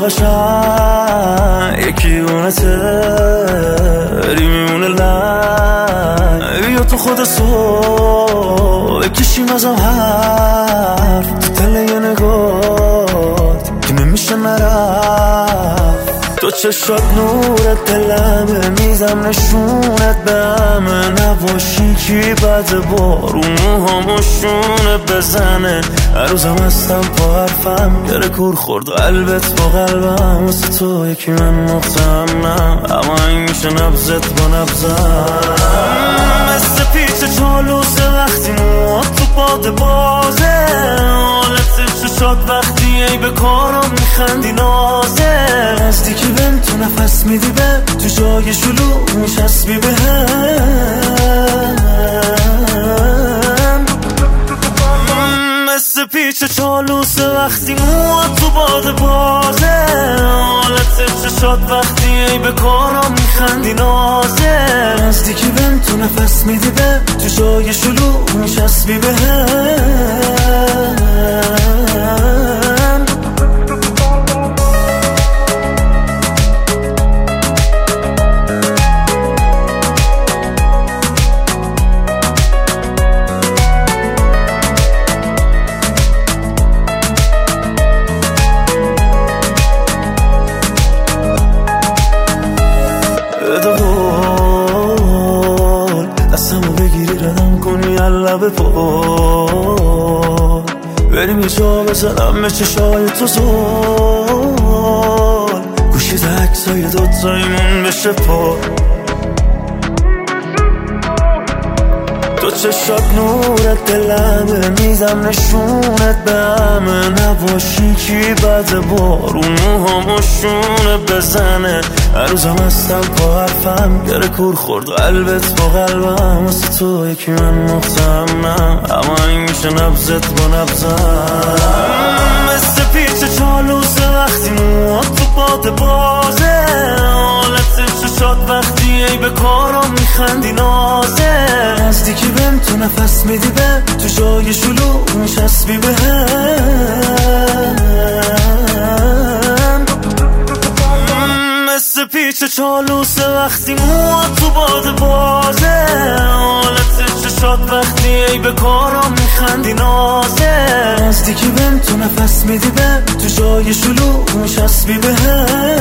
قشنگ یکی اونته میمونه لنگ. بیا تو خود صبح بکشیم ازم حرف تو تله یه نگات که نمیشه نرفت. تو چشات نورت دلمه میزم نشونت به همه نباشی کی بد بارون موهامو شونه بزنه. هر روزم هستم پا حرفم گره کور خورد قلبت با قلبم واسه تو یکی من مختمم اما این میشه نبزت با نبزم. مثل پیچ چالوسه وقتی موات تو باد بازه حالت چشات وقتی ای به کارم میخندی نازه. نزدیکی بهم تو نفس میدی به تو جای شلوغ میشسبی به هم. مثل پیچ چالوسه وقتی موات تو باد بازه حالت چشات وقتی ای به کارم میخندی نازه. نزدیکی بهم تو نفس میدی به تو جای شلوغ میشسبی به هم. دستمو بگیری ردم کنی لب پا بریم یه جا بزنم به چشای تو زول گوشید عکسای دوتایمون بشه پا. تو چشات نورت دلمه میزم نشونت به همه نباشی کی بد بارون موهامو شونه بزنه. هر روزم هستم پا حرفم گره کور خورد قلبت با قلبم واسه تو یکی من مختمم اما این میشه نبزت با نبزم. مثل پیچ چالوسه وقتی موات تو باد بازه حالت چشات وقتی ای به کارم میخندی نازه. نزدیکی بهم تو نفس میدی به تو جای شلوغ میشسبی به هم. مثل پیچ چالوسه وقتی موات تو باد بازه حالت چشات وقتی ای به کارم میخندی نازه. نزدیکی بهم تو نفس میدی به تو جای شلوغ میشسبی به هم.